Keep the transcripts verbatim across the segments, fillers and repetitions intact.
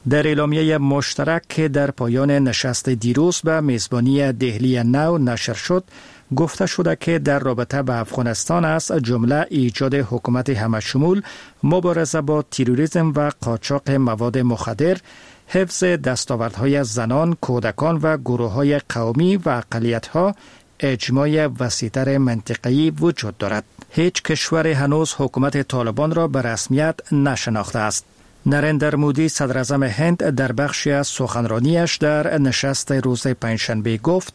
در اعلامیه مشترک که در پایان نشست دیروز به میزبانی دهلی نو نشر شد، گفته شده که در رابطه با افغانستان است جمله ایجاد حکومت همشمول، مبارزه با تروریسم و قاچاق مواد مخدر، حفظ دستاوردهای زنان، کودکان و گروه‌های قومی و اقلیت‌ها، اجماع وسیع‌تر منطقه‌ای وجود دارد. هیچ کشور هنوز حکومت طالبان را به رسمیت نشناخته است. نریندر مودی صدر اعظم هند در بخشی از سخنرانیش در نشست روز پنجشنبه گفت: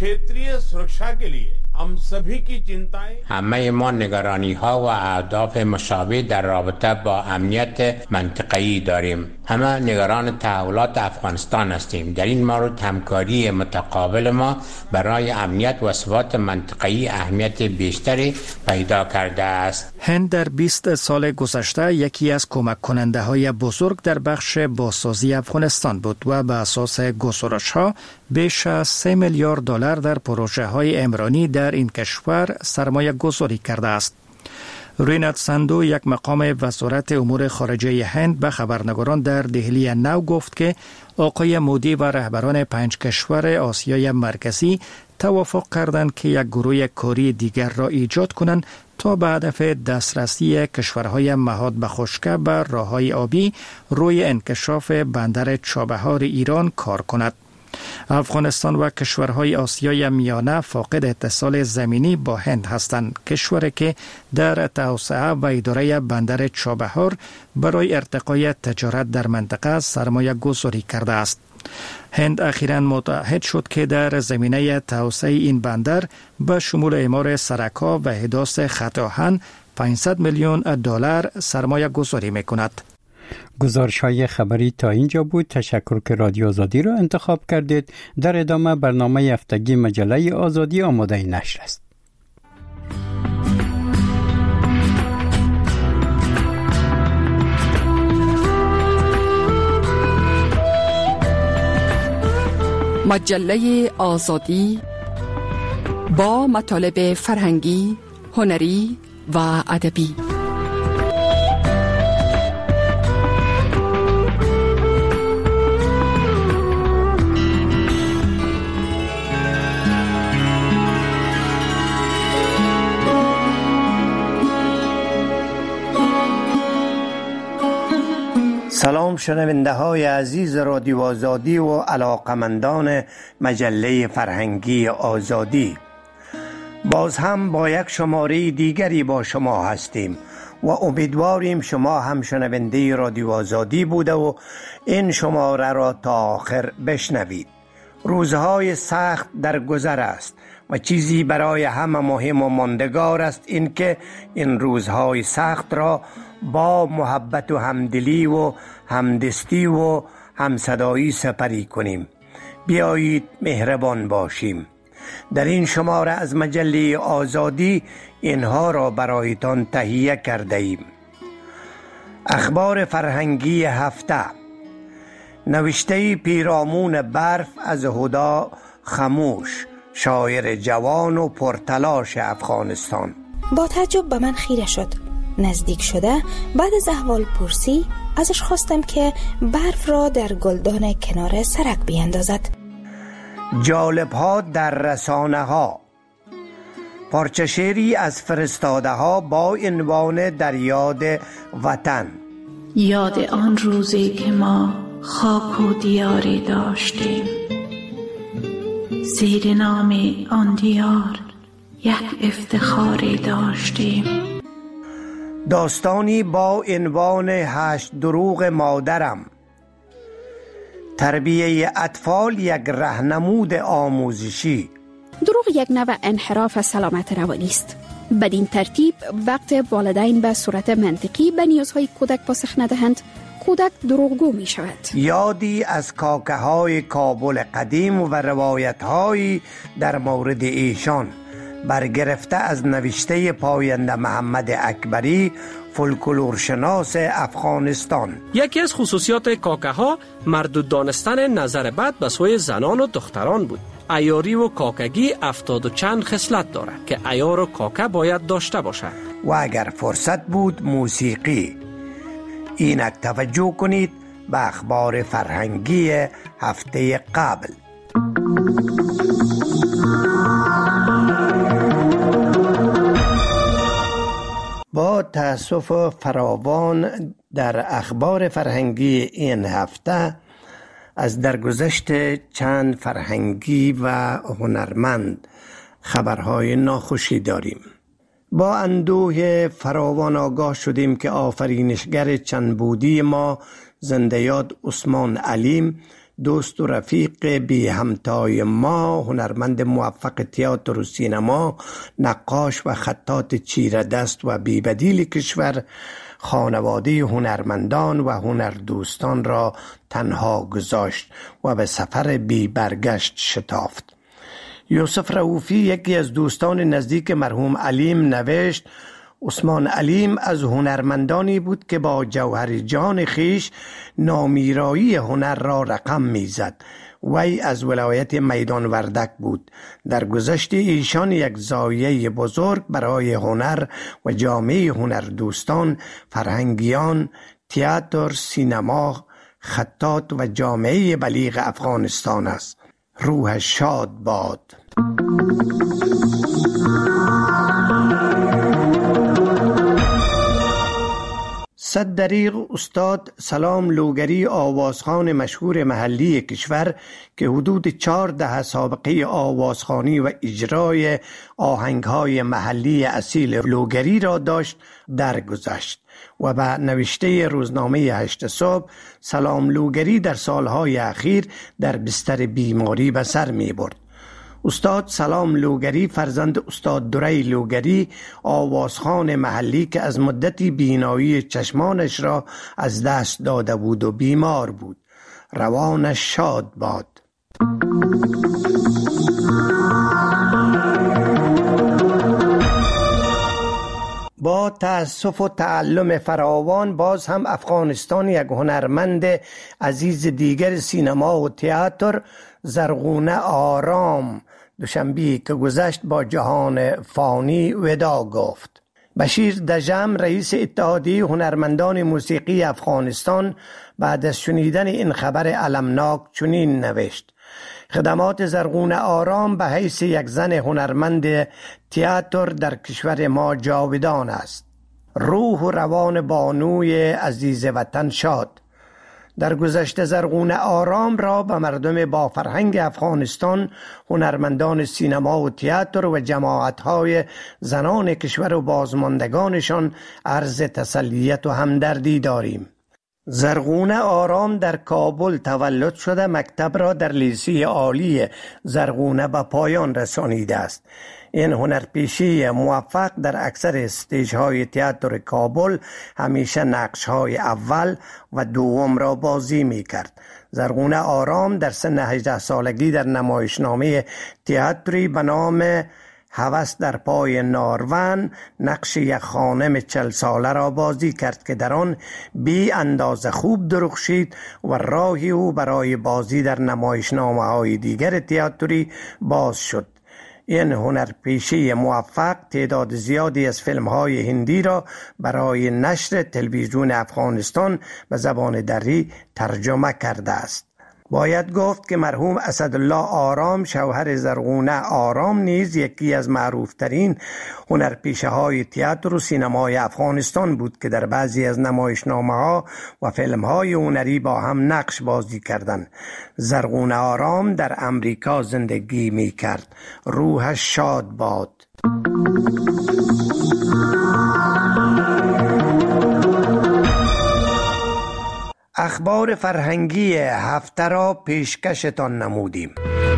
همه ما نگرانی ها و اهداف مشابه در رابطه با امنیت منطقه‌ای داریم. همه نگران تحولات افغانستان هستیم. در این مورد همکاری متقابل ما برای امنیت و ثبات منطقه‌ای اهمیت بیشتری پیدا کرده است. هند در بیست سال گذشته یکی از کمک کننده های بزرگ در بخش بازسازی افغانستان بود و به اساس گزارش ها بیش از سه میلیارد دلار در پروژه های عمرانی در این کشور سرمایه گذاری کرده است. رینات ساندو، یک مقام وزارت امور خارجه هند، به خبرنگاران در دهلی نو گفت که آقای مودی و رهبران پنج کشور آسیای مرکزی توافق کردند که یک گروه کاری دیگر را ایجاد کنند تا به هدف دسترسی کشورهای مهاد به خشکه بر راههای آبی روی انکشاف بندر چابهار ایران کار کند. افغانستان و کشورهای آسیای میانه فاقد اتصال زمینی با هند هستند، کشوری که در توسعه و اداره بندر چابهار برای ارتقای تجارت در منطقه سرمایه گذاری کرده است. هند اخیراً متعهد شد که در زمینه توسعه این بندر به شمول اعمار سرک‌ها و حداثت خط آهن پانصد میلیون دلار سرمایه گذاری می‌کند. گزارش های خبری تا اینجا بود. تشکر که رادیو آزادی را انتخاب کردید. در ادامه برنامه هفتگی مجله آزادی آماده نشر است. مجله آزادی با مطالب فرهنگی، هنری و ادبی. سلام شنونده های عزیز رادیو آزادی و علاقمندان مجله فرهنگی آزادی، باز هم با یک شماره دیگری با شما هستیم و امیدواریم شما هم شنونده رادیو آزادی بوده و این شماره را تا آخر بشنوید. روزهای سخت در گذر است و چیزی برای همه مهم و ماندگار است این که این روزهای سخت را با محبت و همدلی و همدستی و همصدایی سپری کنیم. بیایید مهربان باشیم. در این شماره از مجله آزادی اینها را برایتان تهیه کرده ایم. اخبار فرهنگی هفته، نوشته پیرامون برف از هدا خموش، شاعر جوان و پرتلاش افغانستان. با تعجب به من خیره شد. نزدیک شده بعد از احوال پرسی ازش خواستم که برف را در گلدان کنار سرک بیندازد. جالب ها در رسانه ها، پارچه شعری از فرستاده ها با عنوان در یاد وطن. یاد آن روزی که ما خاک و دیاری داشتیم، زیر نام آن دیار یک افتخاری داشتیم. داستانی با عنوان هشت دروغ مادرم، تربیه اطفال یک راهنمود آموزشی. دروغ یک نوع انحراف از سلامت روانی است. بدین ترتیب وقت والدین به صورت منطقی به نیازهای کودک پاسخ ندهند، کودک دروغگو می شود. یادی از کاکه های کابل قدیم و روایت هایی در مورد ایشان، برگرفته از نوشته پاینده محمد اکبری، فولکلورشناس افغانستان. یکی از خصوصیات کاکه ها مردود دانستن نظر بد به سوی زنان و دختران بود. عیاری و کاکگی افتاد و چند خصلت دارد که عیار و کاکه باید داشته باشد. و اگر فرصت بود موسیقی. اینک توجه کنید به اخبار فرهنگی هفته قبل. با تأسف فراوان در اخبار فرهنگی این هفته از درگذشت چند فرهنگی و هنرمند خبرهای ناخوشی داریم. با اندوه فراوان آگاه شدیم که آفرینشگر چند بودی ما زنده یاد عثمان علیم، دوست و رفیق بی همتای ما، هنرمند موفق تئاتر و سینما، نقاش و خطاط چیره دست و بی بدیل کشور، خانواده هنرمندان و هنردوستان را تنها گذاشت و به سفر بی برگشت شتافت. یوسف رؤوفی، یکی از دوستان نزدیک مرحوم علیم، نوشت: عثمان علیم از هنرمندانی بود که با جوهر جان خیش نامیرایی هنر را رقم میزد. وی از ولایت میدان وردک بود. در گذشت ایشان یک زایه بزرگ برای هنر و جامعه هنردوستان، فرهنگیان، تئاتر، سینما، خطاط و جامعه بلیغ افغانستان است. روحش شاد باد. صد دریغ استاد سلام لوگری، آوازخوان مشهور محلی کشور که حدود چهار دهه سابقه آوازخوانی و اجرای آهنگهای محلی اصیل لوگری را داشت، درگذشت و به نوشته روزنامه هشت صبح سلام لوگری در سالهای اخیر در بستر بیماری به سر می برد. استاد سلام لوگری فرزند استاد دوری لوگری، آوازخوان محلی که از مدتی بینایی چشمانش را از دست داده بود و بیمار بود. روانش شاد باد. با تأسف و تعلم فراوان باز هم افغانستان یک هنرمند عزیز دیگر سینما و تئاتر، زرغونه آرام، دوشنبه که گذشت با جهان فانی ودا گفت. بشیر دژم، رئیس اتحادیه هنرمندان موسیقی افغانستان، بعد از شنیدن این خبر المناک چنین نوشت: خدمات زرغونه آرام به حیث یک زن هنرمند تئاتر در کشور ما جاودان است. روح و روان بانوی عزیز وطن شاد. در گذشته زرغونه آرام را به مردم با فرهنگ افغانستان، هنرمندان سینما و تئاتر و جماعت‌های زنان کشور و بازماندگانشان عرض تسلیت و همدردی داریم. زرغونه آرام در کابل تولد شده مکتب را در لیسه عالی زرغونه به پایان رسانیده است. این هنرپیشه موفق در اکثر استیج‌های تئاتر کابل همیشه نقش‌های اول و دوم را بازی می‌کرد. زرغونه آرام در سن هجده سالگی در نمایشنامه تئاتری به نام هوس در پای نارون نقش یک خانم چل ساله را بازی کرد که در آن بی اندازه خوب درخشید و راهی او برای بازی در نمایشنامه‌های دیگر تئاتری باز شد. این هنرپیشه موفق تعداد زیادی از فیلم‌های هندی را برای نشر تلویزیون افغانستان به زبان دری ترجمه کرده است. باید گفت که مرحوم اسدالله آرام، شوهر زرغونه آرام، نیز یکی از معروفترین هنرپیشه های تئاتر و سینمای افغانستان بود که در بعضی از نمایشنامه ها و فیلم های هنری با هم نقش بازی کردند. زرغونه آرام در امریکا زندگی می کرد. روحش شاد باد. اخبار فرهنگی هفته را پیشکشتان نمودیم.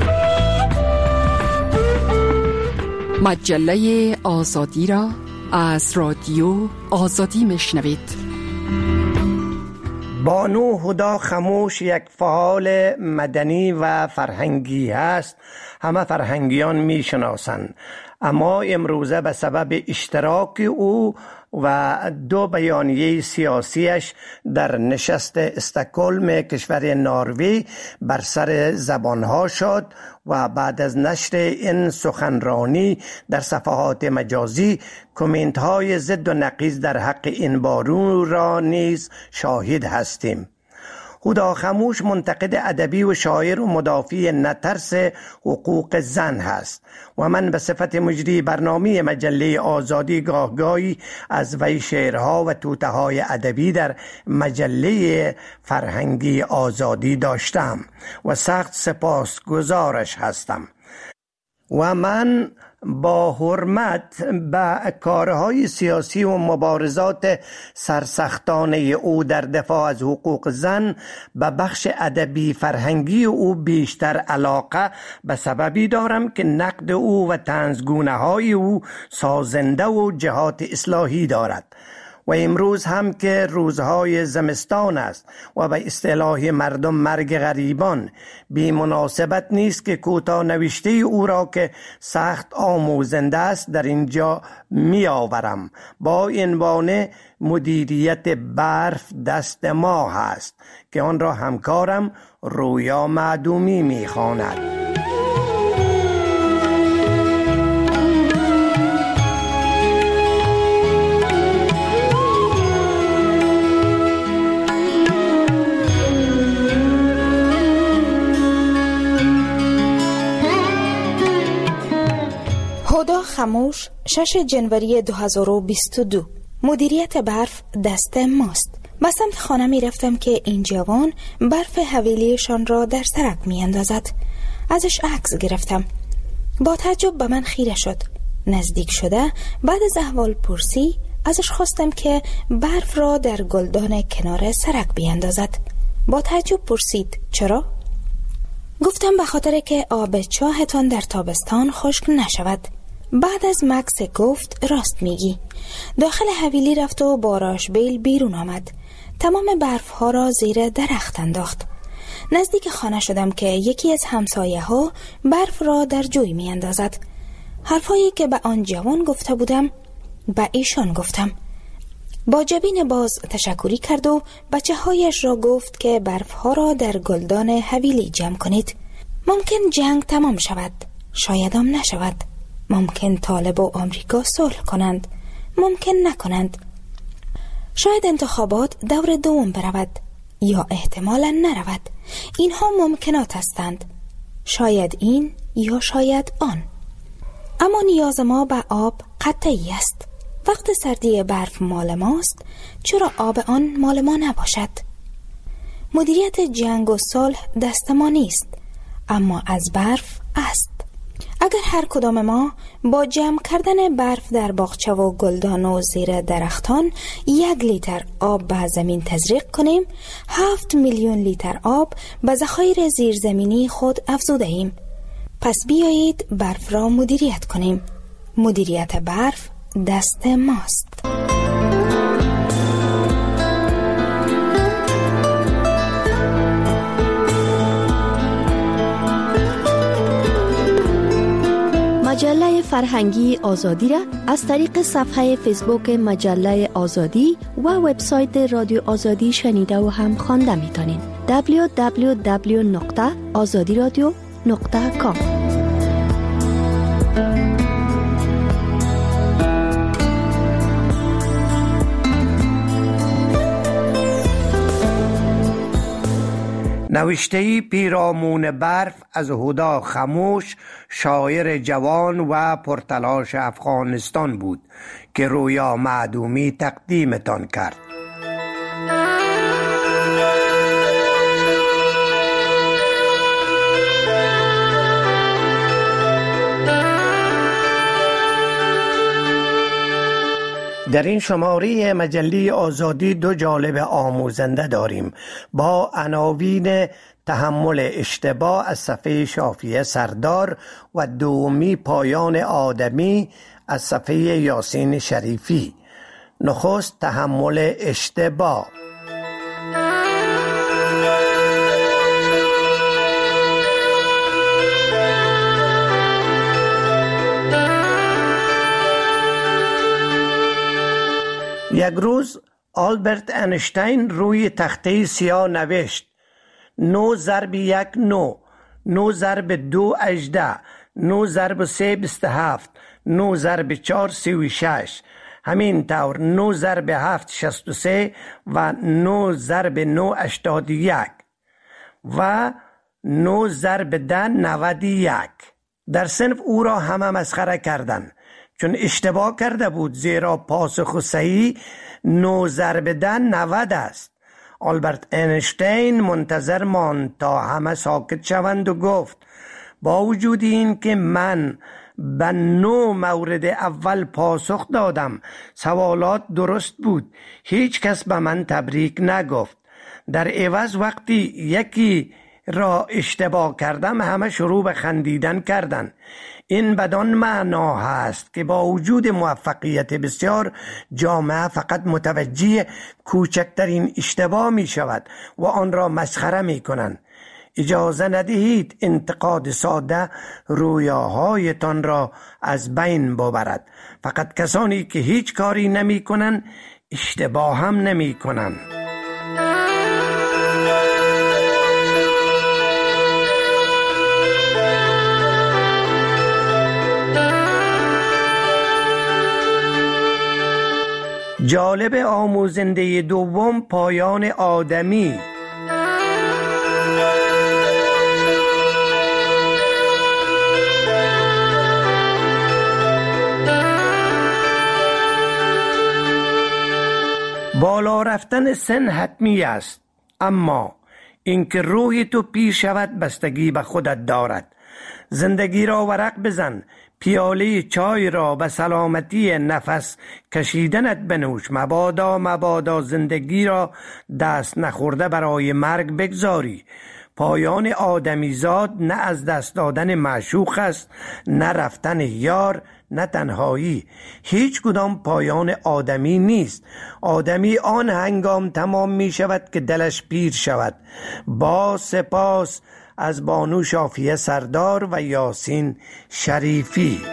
مجله آزادی را از رادیو آزادی میشنوید. بانو هدا خموش یک فعال مدنی و فرهنگی است. همه فرهنگیان میشناسند، اما امروزه به سبب اشتراک او و دو بیانیه سیاسیش در نشست استکهلم کشور نروژ بر سر زبانها شد و بعد از نشر این سخنرانی در صفحات مجازی کامنت های ضد و نقیض در حق این بانو را نیز شاهد هستیم. هدا خموش منتقد ادبی و شاعر و مدافع نترس حقوق زن هست و من به صفت مجری برنامه مجله آزادی گاهگاهی از وی شعرها و توتهای ادبی در مجله فرهنگی آزادی داشتم و سخت سپاسگزارش هستم و من با حرمت به کارهای سیاسی و مبارزات سرسختانه او در دفاع از حقوق زن به بخش ادبی فرهنگی او بیشتر علاقه به سببی دارم که نقد او و طنزگونه های او سازنده و جهات اصلاحی دارد و امروز هم که روزهای زمستان است و به اصطلاح مردم مرگ غریبان بی مناسبت نیست که کوتاه نوشته او را که سخت آموزنده است در اینجا می آورم. با عنوان مدیریت برف دست ما هست که آن را همکارم رویا معدومی می خواند. هدا خموش شش جنوری دو هزار و بیست و دو. مدیریت برف دست ماست. به سمت خانه می رفتم که این جوان برف حویلیشان را در سرک می اندازد. ازش عکس گرفتم. با تعجب به من خیره شد. نزدیک شده بعد از احوال پرسی ازش خواستم که برف را در گلدان کنار سرک بیاندازد. با تعجب پرسید چرا؟ گفتم به خاطر که آب چاهتان در تابستان خشک نشود. بعد از مکس گفت راست میگی. داخل حویلی رفت و با راشبیل بیرون آمد. تمام برف ها را زیر درخت انداخت. نزدیک خانه شدم که یکی از همسایه ها برف را در جوی می اندازد. حرفایی که به آن جوان گفته بودم به ایشان گفتم. با جبین باز تشکری کرد و بچه هایش را گفت که برف ها را در گلدان حویلی جمع کنید. ممکن جنگ تمام شود، شاید هم نشود. ممکن طالب و آمریکا صلح کنند، ممکن نکنند. شاید انتخابات دور دوم برود یا احتمالاً نرود. اینها ممکنات هستند. شاید این یا شاید آن. اما نیاز ما به آب قطعی است. وقت سردی برف مال ماست، چرا آب آن مال ما نباشد؟ مدیریت جنگ و صلح دست ما نیست، اما از برف است. اگر هر کدام ما با جمع کردن برف در باغچه و گلدان و زیر درختان یک لیتر آب به زمین تزریق کنیم، هفت میلیون لیتر آب به ذخایر زیرزمینی خود افزوده ایم. پس بیایید برف را مدیریت کنیم. مدیریت برف دست ماست. مجله فرهنگی آزادی را از طریق صفحه فیسبوک مجله آزادی و وبسایت رادیو آزادی شنیده و هم خوانده میتونین. دبلیو دبلیو دبلیو نقطه آزادی رادیو نقطه کام. نوشته پیرامون برف از هدا خموش، شاعر جوان و پرتلاش افغانستان بود که رویا معدومی تقدیمتان کرد. در این شماره مجله آزادی دو جانب آموزنده داریم با عناوین تحمل اشتباه از صفحه شافیه سردار و دومی پایان آدمی از صفحه یاسین شریفی. نخست تحمل اشتباه. یک روز آلبرت اینشتین روی تخته سیاه نوشت: نو ضرب یک نو، نو ضرب دو اجده، نو ضرب سه بیست هفت، نو ضرب چار سی و شش. همین طور نه ضرب هفت شصت و سه و نه ضرب نه هشتاد و یک و نه ضرب ده نود و یک. در صنف او را همه مسخره کردند چون اشتباه کرده بود، زیرا پاسخ صحیح نه ضرب ده نود است. آلبرت اینشتین منتظر ماند تا همه ساکت شوند و گفت با وجود این که من به نو مورد اول پاسخ دادم، سوالات درست بود، هیچ کس به من تبریک نگفت. در عوض وقتی یکی را اشتباه کردم همه شروع به خندیدن کردند. این بدان معنا هست که با وجود موفقیت بسیار، جامعه فقط متوجه کوچکترین اشتباه می شود و آن را مسخره می کنند. اجازه ندهید انتقاد ساده رویاهایتان را از بین ببرد. فقط کسانی که هیچ کاری نمی کنند اشتباه هم نمی کنند. جالب آموزنده دوم، پایان آدمی. بالا رفتن سن حتمی است، اما اینکه روحی تو پیر شود بستگی به خودت دارد. زندگی را ورق بزن، پیاله چای را به سلامتی نفس کشیدنت بنوش. مبادا مبادا زندگی را دست نخورده برای مرگ بگذاری. پایان آدمیزاد نه از دست دادن معشوق است، نه رفتن یار، نه تنهایی. هیچ کدام پایان آدمی نیست. آدمی آن هنگام تمام می شود که دلش پیر شود. با سپاس از بانو شافیه سردار و یاسین شریفی.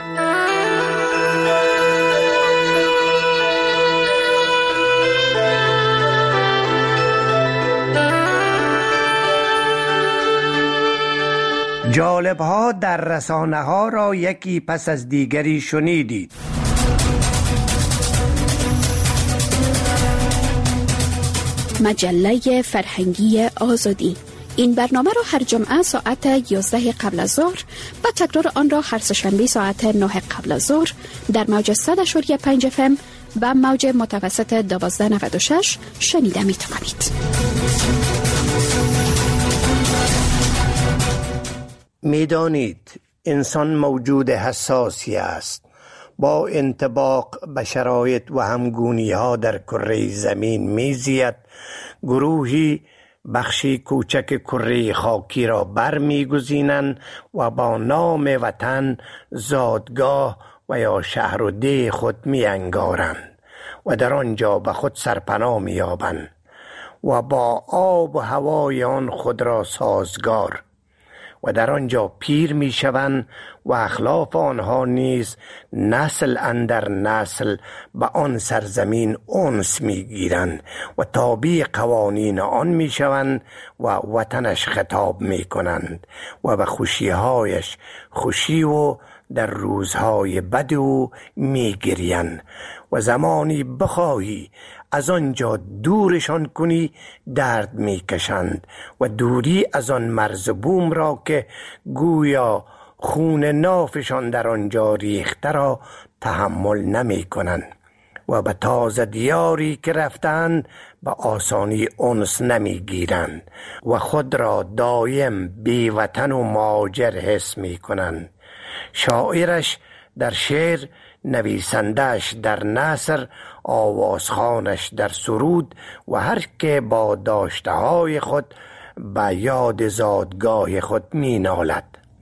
جالب ها در رسانه ها را یکی پس از دیگری شنیدید. مجله فرهنگی آزادی. این برنامه را هر جمعه ساعت یازده قبل از ظهر و تکرار آن را هر سه‌شنبه ساعت نه قبل از ظهر در موج صد و پنج اف ام و موج متوسط دوازده نود و شش شنیده می توانید. می دانید انسان موجود حساسی است. با انطباق به شرایط و همگونی ها در کره زمین می زید. گروهی بخشی کوچک کره خاکی را بر می گزینند و با نام وطن، زادگاه و یا شهر و ده خود می انگارند و در آنجا به خود سرپناه می یابند و با آب و هوای آن خود را سازگار و در آنجا پیر می شوند و اخلاف آنها نیز نسل اندر نسل به آن سرزمین انس می گیرند و تابع قوانین آن می شوند و وطنش خطاب می کنند و به خوشیهایش خوشی و در روزهای بد او می گریند و زمانی بخواهی از آنجا دورشان کنی درد می کشند و دوری از آن مرز بوم را که گویا خون نافشان در آنجا ریخته را تحمل نمی کنند و به تازه دیاری که رفتند به آسانی انس نمی گیرند و خود را دایم بی وطن و مهاجر حس می کنند. شاعرش در شعر، نویسندش در نثر، آوازخوانش در سرود و هر که با داشته های خود به یاد زادگاه خود می نالد.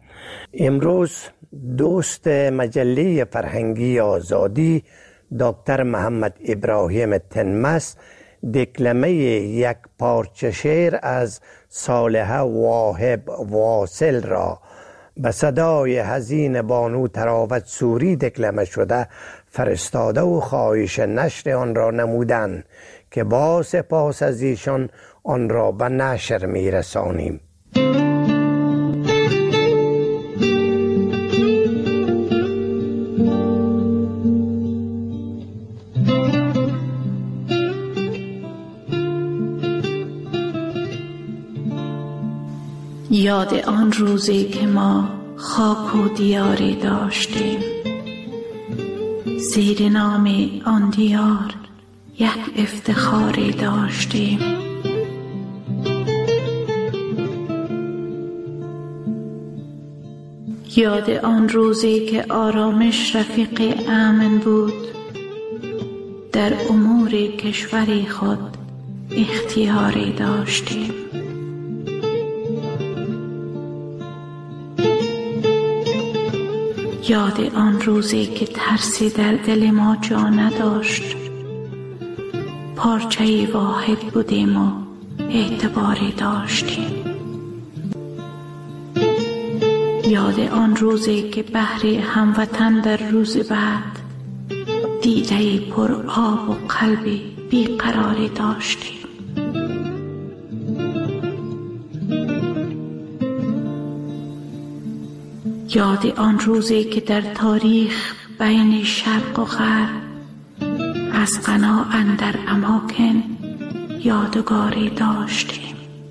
امروز دوست مجله فرهنگی آزادی دکتر محمد ابراهیم تنمس دکلمه یک پارچه شعر از صالحه واهب واصل را به صدای حزین بانو تراوت سوری دکلمه شده فرستاده و خواهش نشر آن را نمودند که با سپاس از ایشان آن را به نشر می رسانیم. یاد آن روزی که ما خاک و دیاری داشتیم، زیر نام آن دیار یک افتخاری داشتیم. یاد آن روزی که آرامش رفیق امن بود، در امور کشوری خود اختیاری داشتیم. یاد آن روزی که ترسی در دل ما جا نداشت، پارچه‌ای واحد بودیم و اعتباری داشتیم. یاد آن روزی که بهر هموطن در روز بعد دیده‌ای پر آب و قلبی بیقراری داشتیم. یاد آن روزی که در تاریخ بین شرق و غرب از غنا اندر اماکن یادگاری داشتیم.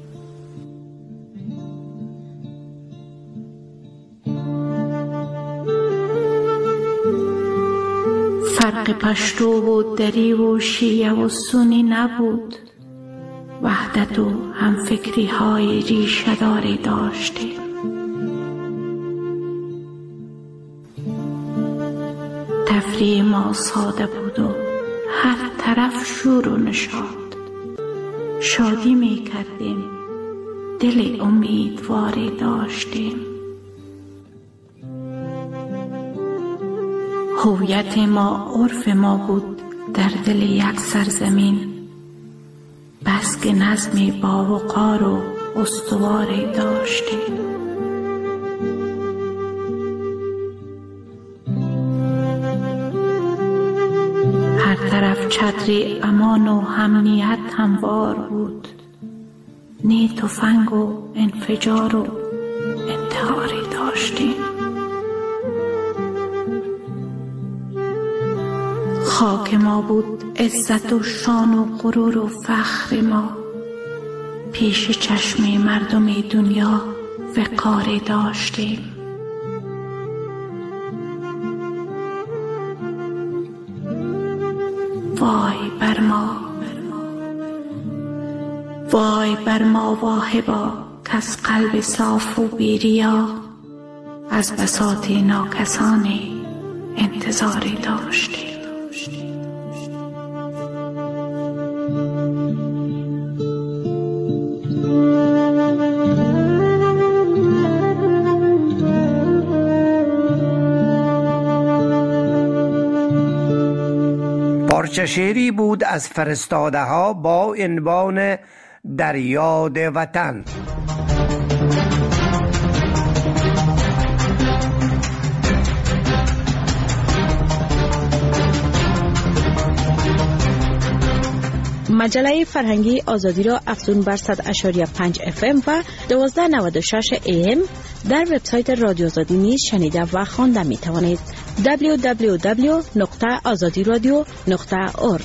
فرق پشتو و دری و شیعه و سنی نبود، وحدت و همفکری های ریشه داری داشتیم. تفریح ما ساده بود و هر طرف شور و نشاط. شادی می کردیم، دل امیدواری داشتیم. هویت ما عرف ما بود در دل یک سرزمین، بس که نظمی با وقار و استواری داشتیم. هر طرف چتری امان و امنیت هموار بود، نی تفنگ و انفجار و انتحاری داشتیم. خاک ما بود عزت و شان و غرور و فخر ما، پیش چشم مردم دنیا وقاری داشتیم. وای بر ما، وای بر ما واهبا که از قلب صاف و بیریا از بساط ناکسانی انتظاری داشتیم. پارچه شعری بود از فرستاده ها با عنوان در یاد وطن. مجله فرهنگی آزادی را افزون بر صد و پنج اف ام و دوازده نود و شش ای ام در وبسایت رادیو آزادی نیز شنیده و خوانده می توانید. دبلیو دبلیو دبلیو نقطه آزادی رادیو نقطه اورگ.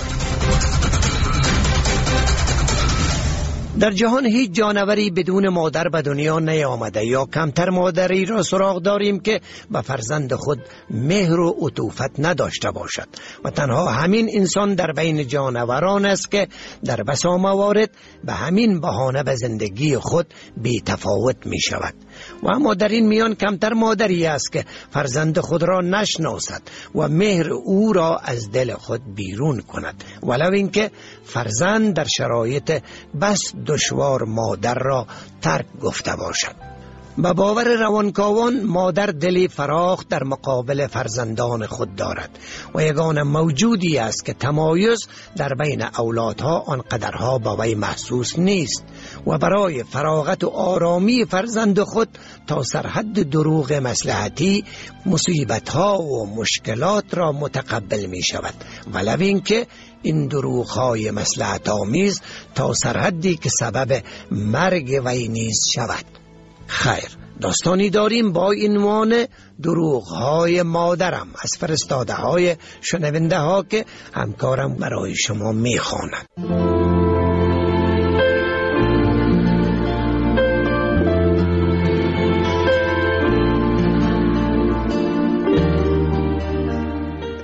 در جهان هیچ جانوری بدون مادر به دنیا نیامده یا کمتر مادری را سراغ داریم که به فرزند خود مهر و عطوفت نداشته باشد و تنها همین انسان در بین جانوران است که در بسا موارد به همین بهانه به زندگی خود بی تفاوت می شود. و اما در این میان کمتر مادری است که فرزند خود را نشناسد و مهر او را از دل خود بیرون کند، ولو اینکه فرزند در شرایط بس دشوار مادر را ترک گفته باشد. به باور روانکاوان مادر دلی فراخ در مقابل فرزندان خود دارد و یگانه موجودی است که تمایز در بین اولادها آنقدرها با وی محسوس نیست و برای فراغت و آرامی فرزند خود تا سرحد دروغ مصلحتی مصیبتها و مشکلات را متقبل می شود، ولو اینکه این دروغ‌های مصلحت آمیز تا سرحدی که سبب مرگ وی نیز شود. خیر، داستانی داریم با عنوان دروغ‌های مادرم از فرستاده های شنونده ها که همکارم برای شما میخواند.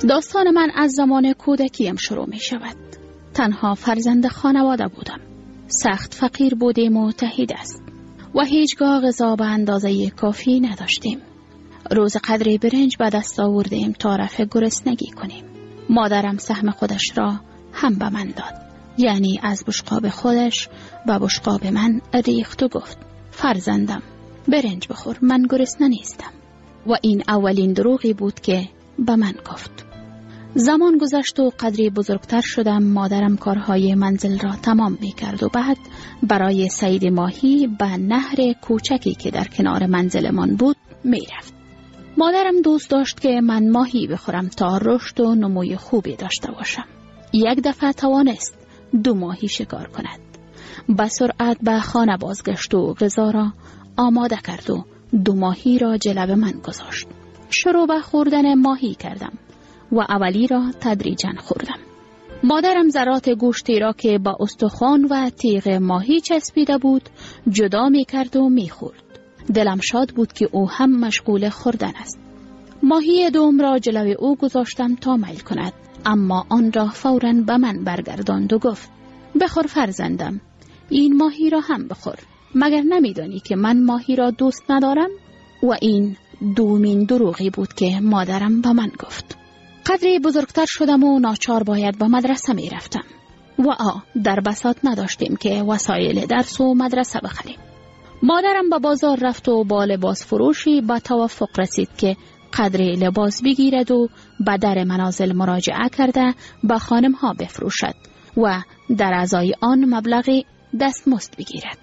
داستان من از زمان کودکیم شروع می شود. تنها فرزند خانواده بودم. سخت فقیر بودیم و تهی دست و هیچگاه غذا به اندازه کافی نداشتیم. روز قدری برنج به دست آوردیم تا رفع گرسنگی کنیم. مادرم سهم خودش را هم به من داد، یعنی از بشقاب خودش به بشقاب من ریخت و گفت فرزندم برنج بخور، من گرسنه نیستم. و این اولین دروغی بود که به من گفت. زمان گذشت و قدری بزرگتر شدم. مادرم کارهای منزل را تمام می کرد و بعد برای صید ماهی به نهر کوچکی که در کنار منزلمان بود می رفت. مادرم دوست داشت که من ماهی بخورم تا رشد و نموی خوبی داشته باشم. یک دفعه توانست دو ماهی شکار کند. به سرعت به خانه بازگشت و غذا را آماده کرد و دو ماهی را جلب من گذاشت. شروع به خوردن ماهی کردم و اولی را تدریجاً خوردم. مادرم ذرات گوشتی را که با استخوان و تیغ ماهی چسبیده بود جدا می کرد و می خورد. دلم شاد بود که او هم مشغول خوردن است. ماهی دوم را جلوی او گذاشتم تا میل کند، اما آن را فوراً به من برگرداند و گفت بخور فرزندم، این ماهی را هم بخور. مگر نمیدانی که من ماهی را دوست ندارم؟ و این دومین دروغی بود که مادرم به من گفت. قدری بزرگتر شدم و ناچار باید به مدرسه می رفتم و آ در بساط نداشتیم که وسایل درس و مدرسه بخریم. مادرم به بازار رفت و با لباس فروشی به توافق رسید که قدری لباس بگیرد و به در منازل مراجعه کرده به خانم ها بفروشد و در ازای آن مبلغی دستمزد بگیرد.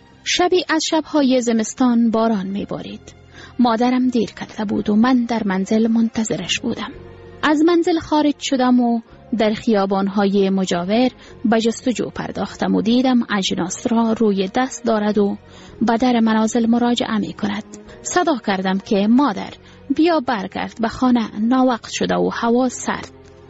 شبی از شبهای زمستان باران می بارید. مادرم دیر کرده بود و من در منزل منتظرش بودم. از منزل خارج شدم و در خیابانهای مجاور به جستجو پرداختم و دیدم اجناس را روی دست دارد و به در منازل مراجعه می کند. صدا کردم که مادر بیا برگرد به خانه، ناوقت شده و هوا سرد.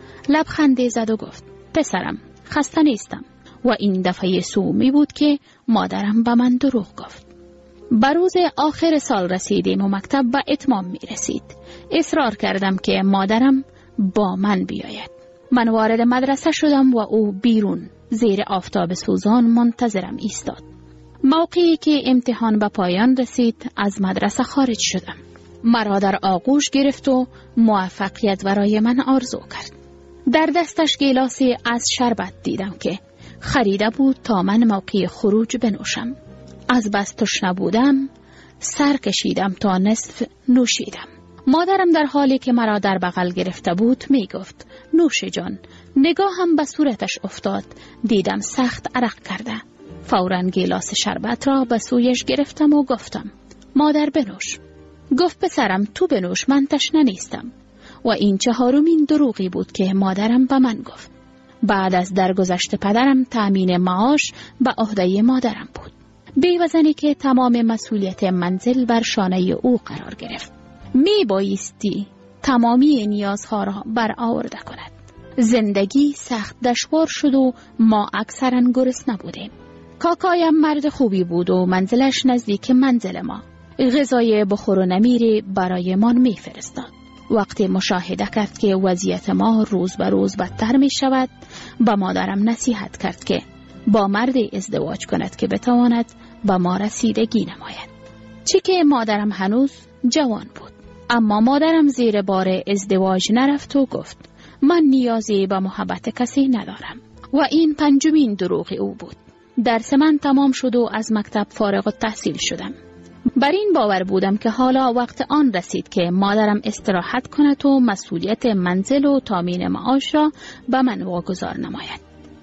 لبخندی زد و گفت پسرم خسته نیستم. و این دفعه سومی بود که مادرم به من دروغ گفت. به روز آخر سال رسیدیم و مکتب به اتمام می رسید. اصرار کردم که مادرم با من بیاید. من وارد مدرسه شدم و او بیرون زیر آفتاب سوزان منتظرم ایستاد. موقعی که امتحان به پایان رسید از مدرسه خارج شدم. مرا در آغوش گرفت و موفقیت برای من آرزو کرد. در دستش گیلاسی از شربت دیدم که خریده بود تا من موقع خروج بنوشم. از بس تشنه بودم سر کشیدم تا نصف نوشیدم. مادرم در حالی که مرا در بغل گرفته بود می گفت نوش جان. نگاهم به صورتش افتاد، دیدم سخت عرق کرده. فوراً گیلاس شربت را به سویش گرفتم و گفتم مادر بنوش. گفت پسرم تو بنوش، من تشنه نیستم. و این چهارمین دروغی بود که مادرم به من گفت. بعد از درگذشت پدرم تأمین معاش به عهده مادرم بود. بیوزنی که تمام مسئولیت منزل بر شانه او قرار گرفت. می بایستی تمامی نیازها را برآورده کند. زندگی سخت دشوار شد و ما اکثرا گرسنه بودیم. کاکایم مرد خوبی بود و منزلش نزدیک منزل ما. غذای بخور و نمیری برای ما می فرستاد. وقتی مشاهده کرد که وضعیت ما روز به روز بدتر می شود، با مادرم نصیحت کرد که با مردی ازدواج کند که بتواند با ما رسیدگی نماید. چی که مادرم هنوز جوان بود. اما مادرم زیر بار ازدواج نرفت و گفت من نیازی به محبت کسی ندارم. و این پنجمین دروغ او بود. درس من تمام شد و از مکتب فارغ التحصیل شدم. بر این باور بودم که حالا وقت آن رسید که مادرم استراحت کند و مسئولیت منزل و تامین معاش را به من واگذار نماید.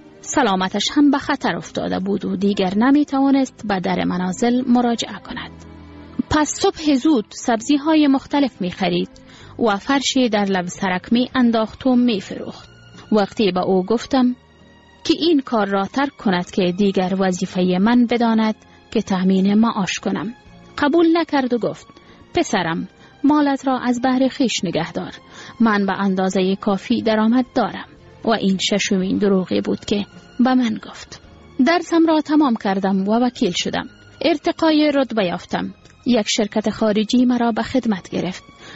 سلامتش هم به خطر افتاده بود و دیگر نمی توانست به در منازل مراجعه کند. پس صبح زود سبزی های مختلف می خرید و فرشی در لب سرک می انداخت و می فروخت. وقتی به او گفتم که این کار را ترک کند که دیگر وظیفه من بداند که تامین معاش کنم، قبول نکرد و گفت پسرم مالت را از بهر خویش نگه دار، من به اندازه کافی درآمد دارم. و این ششمین دروغی بود که به من گفت. درسم را تمام کردم و وکیل شدم. ارتقای رتبه یافتم. یک شرکت خارجی مرا به خدمت گرفت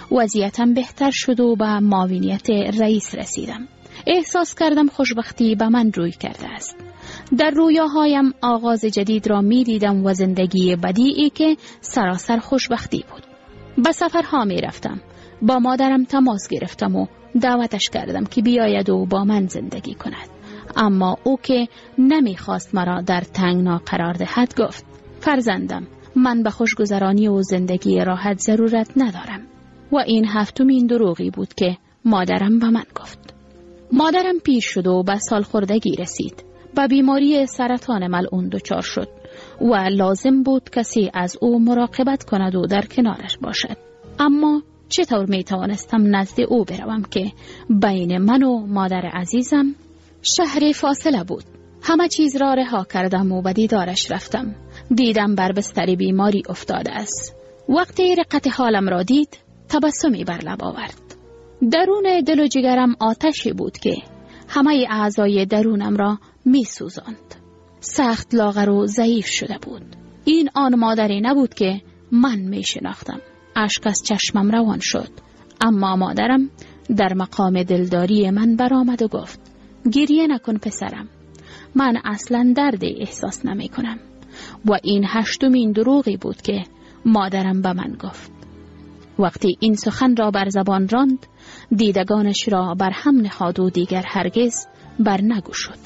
وضعیتم بهتر شد و به معاونیت رئیس رسیدم. احساس کردم خوشبختی به من روی کرده است. در رویاهایم آغاز جدید را می دیدم و زندگی بدیعی که سراسر خوشبختی بود. به سفرها می رفتم. با مادرم تماس گرفتم و دعوتش کردم که بیاید و با من زندگی کند. اما او که نمی خواست مرا در تنگنا قرار دهد گفت: فرزندم، من به خوشگذرانی و زندگی راحت ضرورت ندارم. و این هفتمین دروغی بود که مادرم به من گفت. مادرم پیر شد و به سالخوردگی رسید. به بیماری سرطان ملعون دچار شد و لازم بود کسی از او مراقبت کند و در کنارش باشد. اما چطور می توانستم نزد او بروم که بین من و مادر عزیزم شهری فاصله بود؟ همه چیز را رها کردم و به دیدارش رفتم. دیدم بر بستر بیماری افتاده است. وقتی رقت حالم را دید تبسمی بر لب آورد. درون دل و جگرم آتشی بود که همه اعضای درونم را می سوزاند. سخت لاغر و ضعیف شده بود. این آن مادری نبود که من می شناختم. اشک از چشمم روان شد. اما مادرم در مقام دلداری من برآمد و گفت: گریه نکن پسرم، من اصلا درد احساس نمی کنم. و این هشتمین دروغی بود که مادرم به من گفت. وقتی این سخن را بر زبان راند، دیدگانش را بر هم نهاد و دیگر هرگز بر نگشود.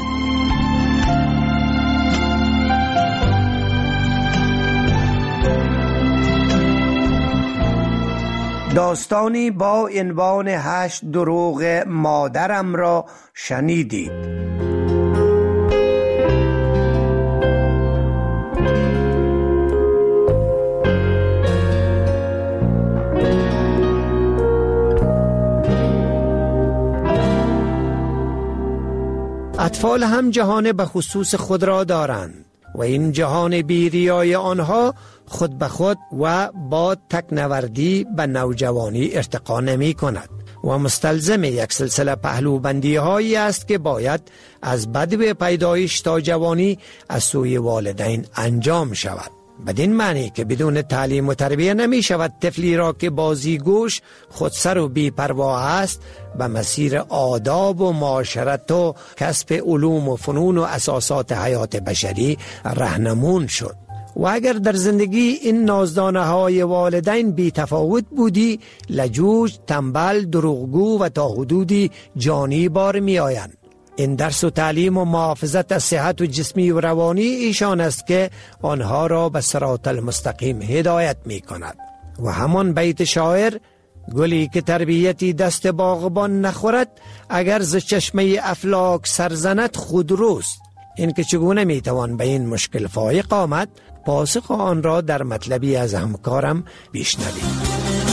داستانی با عنوان هشت دروغ مادرم را شنیدید. اطفال هم جهان به خصوص خود را دارند و این جهان بیریای آنها خود به خود و با تکنوردی به نوجوانی ارتقا نمی کند و مستلزم یک سلسله پهلوبندی هایی است که باید از بدو پیدایش تا جوانی از سوی والدین انجام شود. بدین معنی که بدون تعلیم و تربیه نمی شود طفلی را که بازیگوش، خودسر و بی‌پروا است به مسیر آداب و معاشرت و کسب علوم و فنون و اساسات حیات بشری راهنمون شد. و اگر در زندگی این نازدانه های والدین بی تفاوت بودی، لجوج، تنبل، دروغگو و تا حدودی جانی بار می آیند. این درس و تعلیم و محافظت از صحت و جسمی و روانی ایشان است که آنها را به صراط المستقیم هدایت می کند. و همان بیت شاعر: گلی که تربیتی دست باغبان نخورد، اگر ز چشمه افلاک سرزند خود روست. این که چگونه می توان به این مشکل فایق آمد، پاسخ آن را در مطلبی از همکارم بشنوید.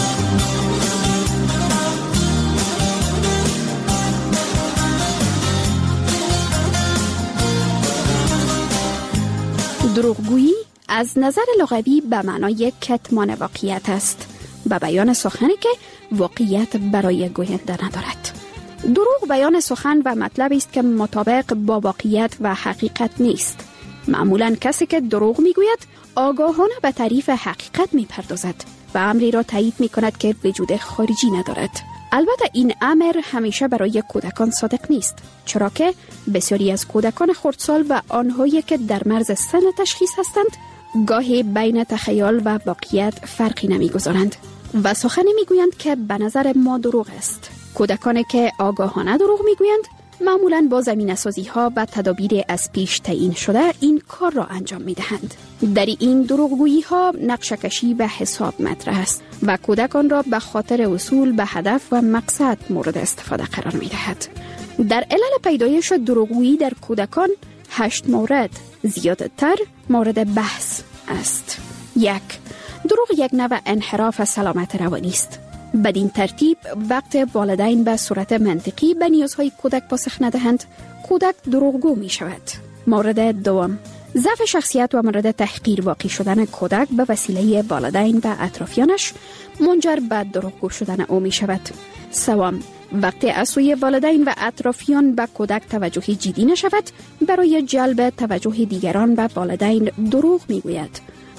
دروغگویی از نظر لغوی به معنای کتمان واقعیت است، به بیان سخنی که واقعیت برای گوینده ندارد. دروغ بیان سخن و مطلب است که مطابق با واقعیت و حقیقت نیست. معمولا کسی که دروغ میگوید آگاهانه به تعریف حقیقت میپردازد و امری را تایید میکند که وجود خارجی ندارد. البته این امر همیشه برای کودکان صادق نیست، چرا که بسیاری از کودکان خردسال و آنهایی که در مرز سن تشخیص هستند گاهی بین تخیل و واقعیت فرقی نمیگذارند و سخنی میگویند که به نظر ما دروغ است. کودکانی که آگاهانه دروغ میگویند معمولاً با زمینه‌سازی ها و تدابیر از پیش تعیین شده این کار را انجام میدهند. در این دروغگویی ها نقشه کشی به حساب مطرح است و کودکان را به خاطر وصول به هدف و مقصد مورد استفاده قرار میدهد. در علل پیدایش دروغگویی در کودکان هشت مورد زیادتر مورد بحث است. یک، دروغ یک نوع انحراف سلامت روانی است. بدین ترتیب وقت والدین به صورت منطقی به نیازهای کودک پاسخ ندهند، کودک دروغگو می شود. مورد دوم، ضعف شخصیت و مورد تحقیر واقع شدن کودک به وسیله والدین و اطرافیانش منجر به دروغگو شدن او می شود. سوم، وقتی از سوی والدین و اطرافیان به کودک توجهی جدی نشود، برای جلب توجه دیگران به والدین دروغ می گوید.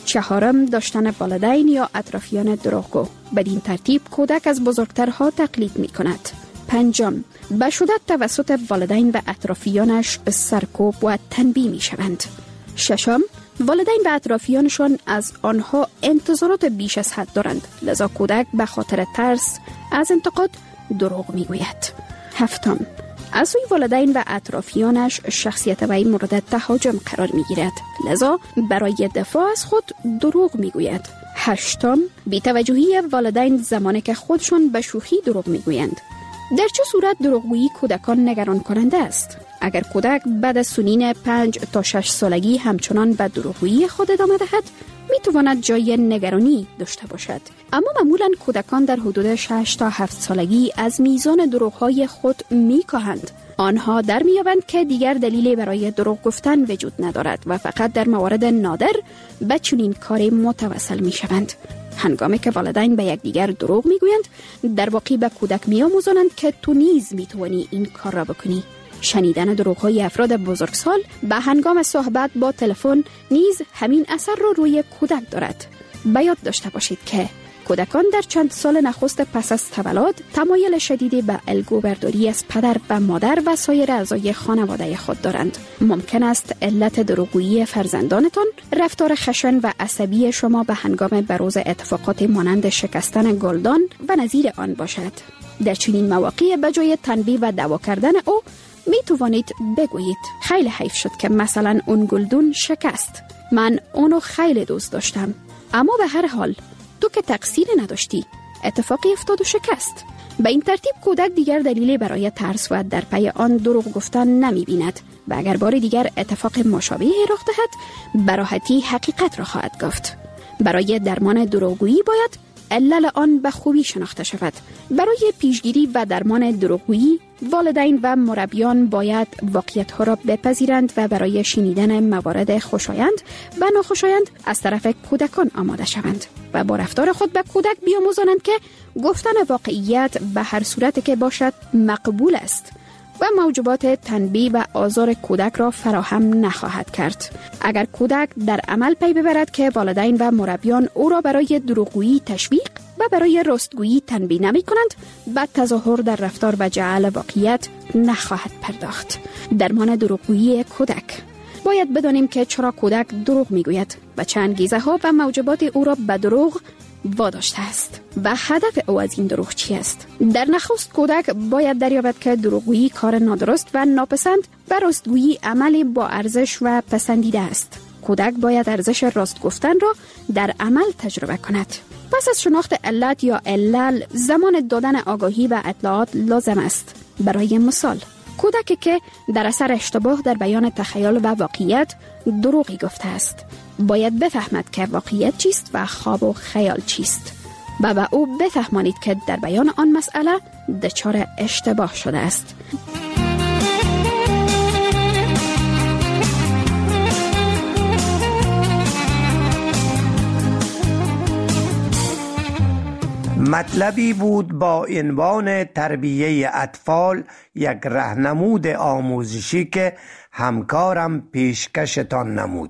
چهارم، داشتن والدین یا اطرافیان دروغگو. بدین ترتیب کودک از بزرگترها تقلید می کند. پنجم، به شدت توسط والدین و اطرافیانش سرکوب و تنبیه می شوند. ششم، والدین و اطرافیانشان از آنها انتظارات بیش از حد دارند، لذا کودک به خاطر ترس از انتقاد دروغ می گوید. هفتم، از سوی والدین و اطرافیانش شخصیت وی مورد تهاجم قرار می گیرد، لذا برای دفاع از خود دروغ می گوید. هشتم، بی‌توجهی والدین زمانی که خودشان به شوخی دروغ می گویند. در چه صورت دروغگویی کودکان نگران کننده است؟ اگر کودک بعد از سنین پنج تا شش سالگی همچنان به دروغگویی خود ادامه دهد، می تواند جای نگرانی داشته باشد. اما معمولا کودکان در حدود شش تا هفت سالگی از میزان دروغهای خود می کاهند. آنها در میابند که دیگر دلیلی برای دروغ گفتن وجود ندارد و فقط در موارد نادر به چنین کاری متوسل می شوند. هنگامی که والدین به یکدیگر دروغ میگویند، در واقع به کودک میآموزانند که تو نیز میتوانی این کار را بکنی. شنیدن دروغ‌های افراد بزرگسال به هنگام صحبت با تلفن نیز همین اثر را رو روی کودک دارد. به یاد داشته باشید که کودکان در چند سال نخست پس از تولد تمایل شدیدی به الگوبرداری از پدر و مادر و سایر اعضای خانواده خود دارند. ممکن است علت دروغگویی فرزندانتان رفتار خشن و عصبی شما به هنگام بروز اتفاقات مانند شکستن گلدان و نظیر آن باشد. در چنین مواقع به جای تنبیه و دعوا کردن او می توانید بگویید خیلی حیف شد که مثلا اون گلدون شکست. من اونو خیلی دوست داشتم، اما به هر حال تو که تقصیر نداشتی، اتفاقی افتاد و شکست. به این ترتیب کودک دیگر دلیلی برای ترس و در پی آن دروغ گفتن نمی بیند و اگر بار دیگر اتفاق مشابهی رخ دهد، به راحتی حقیقت را خواهد گفت. برای درمان دروغگویی باید علل آن به خوبی شناخته شود. برای پیشگیری و درمان دروغگویی، والدین و مربیان باید واقعیت‌ها را بپذیرند و برای شنیدن موارد خوشایند و ناخوشایند از طرف کودکان آماده شوند و با رفتار خود به کودک بیاموزانند که گفتن واقعیت به هر صورت که باشد مقبول است و موجبات تنبیه و آزار کودک را فراهم نخواهد کرد. اگر کودک در عمل پی ببرد که والدین و مربیان او را برای دروغگویی تشویق و برای راستگویی تنبیه نمی کنند، بعد تظاهر در رفتار و جعل واقعیت نخواهد پرداخت. درمان دروغگویی کودک. باید بدانیم که چرا کودک دروغ می گوید و چه انگیزه ها و موجبات او را به دروغ واداشته است و هدف او از این دروغ چی است. در نخست کودک باید دریابد که دروغگویی کار نادرست و ناپسند و راستگویی عملی با ارزش و پسندیده است. کودک باید ارزش راست گفتن را در عمل تجربه کند. پس از شناخت علت یا علل، زمان دادن آگاهی و اطلاعات لازم است. برای مثال، کودکی که در اثر اشتباه در بیان تخیل و واقعیت دروغی گفته است، باید بفهمد که واقعیت چیست و خواب و خیال چیست و به او بفهمانید که در بیان آن مسئله دچار اشتباه شده است. مطلبی بود با عنوان تربیه اطفال، یک راهنمود آموزشی که همکارم پیشکشتان نمود.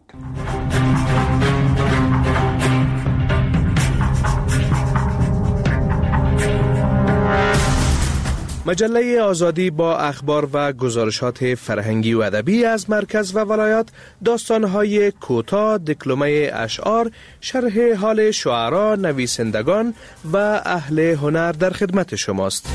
مجله آزادی با اخبار و گزارشات فرهنگی و ادبی از مرکز و ولایات، داستان‌های کوتاه، دکلمه اشعار، شرح حال شعرا، نویسندگان و اهل هنر در خدمت شماست.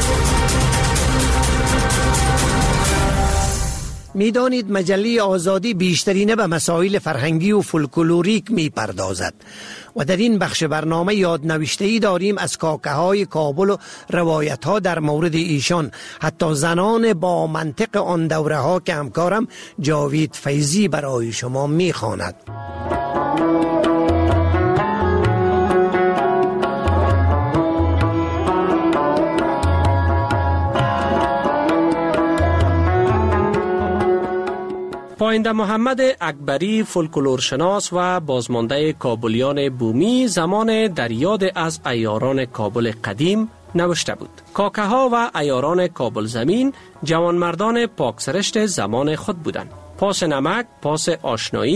میدانید مجله آزادی بیشترینه به مسائل فرهنگی و فولکلوریک می پردازد و در این بخش برنامه یادنوشته‌ای داریم از کاکه های کابل و روایت ها در مورد ایشان، حتی زنان با منطق آن دوره ها که همکارم جاوید فیضی برای شما می خواند. پاینده محمد اکبری، فولکلورشناس و بازمانده کابلیان بومی، زمان در یاد از عیاران کابل قدیم نوشته بود. کاکه ها و عیاران کابل زمین جوانمردان پاکسرشت زمان خود بودند. پاس نمک، پاس آشنایی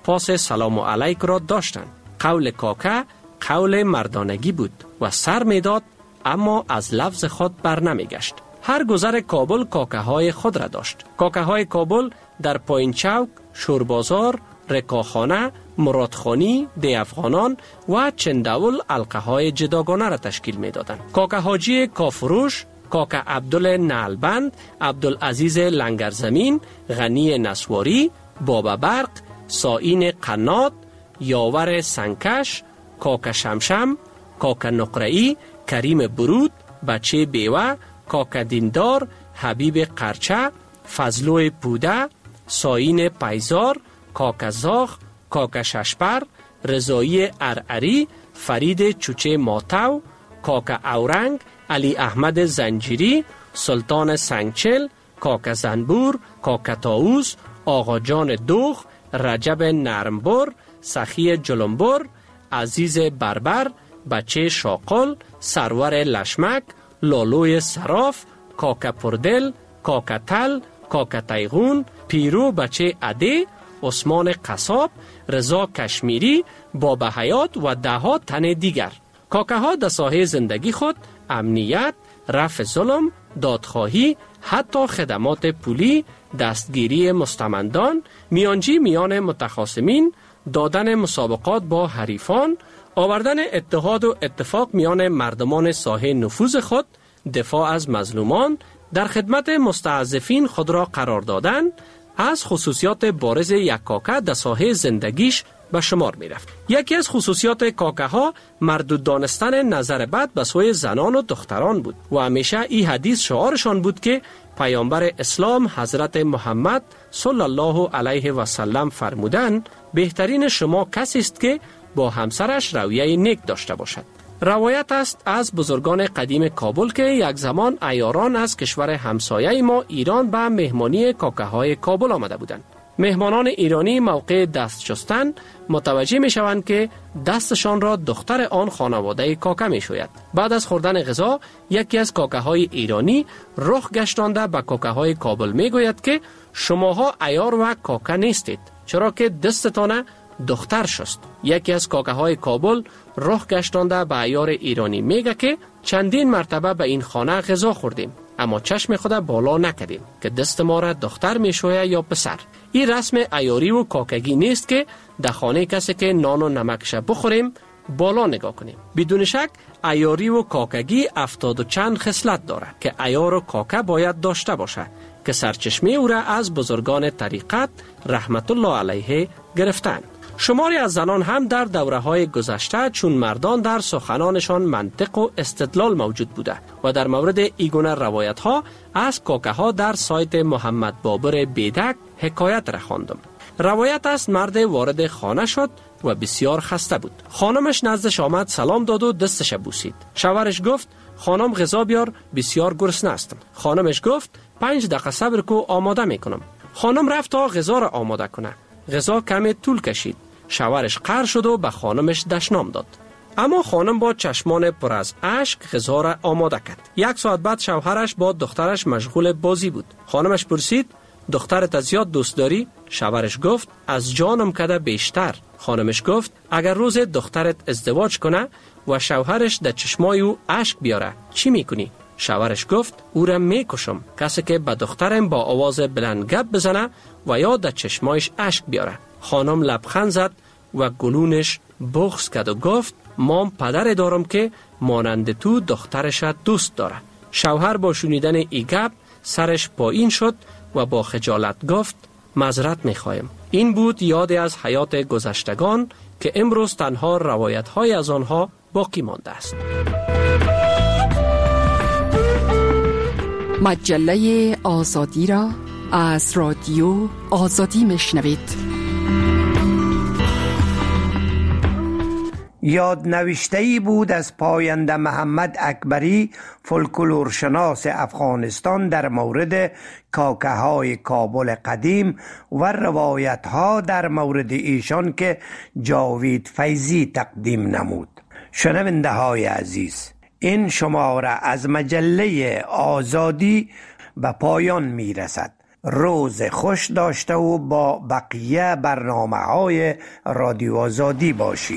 پاس سلام و علیک را داشتند. قول کاکا قول مردانگی بود و سر میداد، اما از لفظ خود بر نمیگشت. هر گذر کابل کاکاهای خود را داشت. کاکاهای کابل در پایین چوک، شوربازار، رکاخانه، مرادخانی، دی افغانان و چندول علقه های جداگانه را تشکیل می دادند. کاکا حاجی کافروش، کاکا عبدال نعلبند، عبدالعزیز لنگرزمین، غنی نسواری، بابا برق، سائین قنات، یاور سنکش، کاکا شمشم، کاکا نقرئی، کریم برود، بچه بیوه، کاکا دیندار، حبیب قرچه، فضلو پوده، سائین پیزار، کاکا زاخ، کاکا ششپر، رضایی ارعری، فرید چوچه ماتو، کاکا اورنگ، علی احمد زنجیری، سلطان سنگچل، کاکا زنبور، کاکا تاووس، آقا جان دوخ، رجب نرمبر، سخی جلنبر، عزیز بربر، بچه شاقل، سرور لشمک، لالوی سراف، کاکا پردل، کاکا تل، کاکا تیغون، پیرو بچه عده، عثمان قصاب، رضا کشمیری، بابا حیات و ده ها تن دیگر. کاکاها در ساحه زندگی خود امنیت، رفع ظلم، دادخواهی، حتی خدمات پولی، دستگیری مستمندان، میانجی میان متخاصمین، دادن مسابقات با حریفان، آوردن اتحاد و اتفاق میان مردمان ساحه نفوذ خود، دفاع از مظلومان، در خدمت مستضعفین خود را قرار دادن، از خصوصیات بارز یک کاکا در ساحه زندگیش به شمار می رفت. یکی از خصوصیات کاکاها مردود دانستن نظر بد به سوی زنان و دختران بود و همیشه این حدیث شعارشان بود که پیامبر اسلام حضرت محمد صلی الله علیه و سلم فرمودند بهترین شما کسی است که با همسرش رویه نیک داشته باشد. روایت است از بزرگان قدیم کابل که یک زمان عیاران از کشور همسایه ما ایران به مهمانی کاکاهای کابل آمده بودند. مهمانان ایرانی موقع دست شستن متوجه می شوند که دستشان را دختر آن خانواده کاکا می شوید. بعد از خوردن غذا یکی از کاکاهای ایرانی رخ گشتانده به کاکاهای کابل می گوید که شماها عیار و کاکا نیستید، چرا که دستتان دختر شست. یکی از کاکاهای کابل رخ گشتانده به عیار ایرانی میگه که چندین مرتبه به این خانه غذا خوردیم اما چشم خود بالا نکردیم که دست ما را دختر میشوید یا پسر. این رسم عیاری و کاکگی نیست که در خانه کسی که نان و نمکش بخوریم بالا نگاه کنیم. بدون شک عیاری و کاکگی افتاد و چند خصلت داره که عیار و کاکا باید داشته باشه که سرچشمه او را از بزرگان طریقت رحمت الله علیه گرفتند. شماری از زنان هم در دوره‌های گذشته چون مردان در سخنانشان منطق و استدلال موجود بوده و در مورد ایگونه روایت‌ها از کاکاها در سایت محمد بابر بیدک حکایت را خواندم. روایت است مرد وارد خانه شد و بسیار خسته بود. خانمش نزدش آمد، سلام داد و دستش بوسید. شوهرش گفت خانم غذا بیار، بسیار گرسنه هستم. خانمش گفت پنج دقیقه صبر کو، آماده میکنم. خانم رفت تا غذا را آماده کنه. غذا کمی طول کشید. شوهرش قهر شد و به خانمش دشنام داد. اما خانم با چشمان پر از اشک غذا را آماده کرد. یک ساعت بعد شوهرش با دخترش مشغول بازی بود. خانمش پرسید دخترت زیاد دوست داری؟ شوهرش گفت از جانم کده بیشتر. خانمش گفت اگر روز دخترت ازدواج کنه و شوهرش در چشمای او اشک بیاره چی میکنی؟ شوهرش گفت او را میکشم. کسی که به دخترم با آواز بلند گپ بزنه و یا در چشمایش اشک بیاره. خانم لبخند زد و گلونش بغض کرد و گفت مام پدر دارم که مانند تو دخترش دوست داره. شوهر با شنیدن ای گپ سرش پایین شد و با خجالت گفت معذرت میخوایم. این بود یاد از حیات گذشتگان که امروز تنها روایت های از آنها باقی مانده است. مجله آزادی را از رادیو آزادی میشنوید. یادنوشته‌ای بود از پاینده محمد اکبری، فولکلورشناس افغانستان، در مورد کاکاهای کابل قدیم و روایت‌ها در مورد ایشان که جاوید فیضی تقدیم نمود. شنونده های عزیز، این شماره از مجله آزادی به پایان می رسد. روز خوش داشته و با بقیه برنامه های رادیو آزادی باشید.